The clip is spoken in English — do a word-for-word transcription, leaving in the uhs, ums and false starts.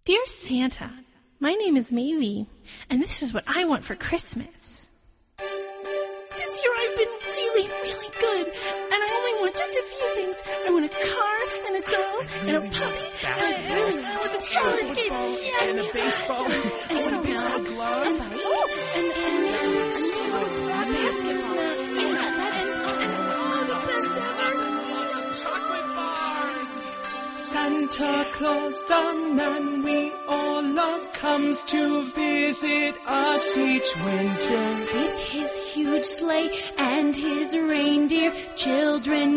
Dear Santa, my name is Maybe, and this is what I want for Christmas. This year I've been really, really good, and I only want just a few things. I want a car, and a doll, and a puppy, and I really want some roller skates, yeah, and a baseball, and and a baseball glove, and, oh, and, and, and, and a basketball, yeah, that, and, and, oh, the best ever. chocolate bars. Santa Claus, the man we all love, comes to visit us each winter. With his huge sleigh and his reindeer, children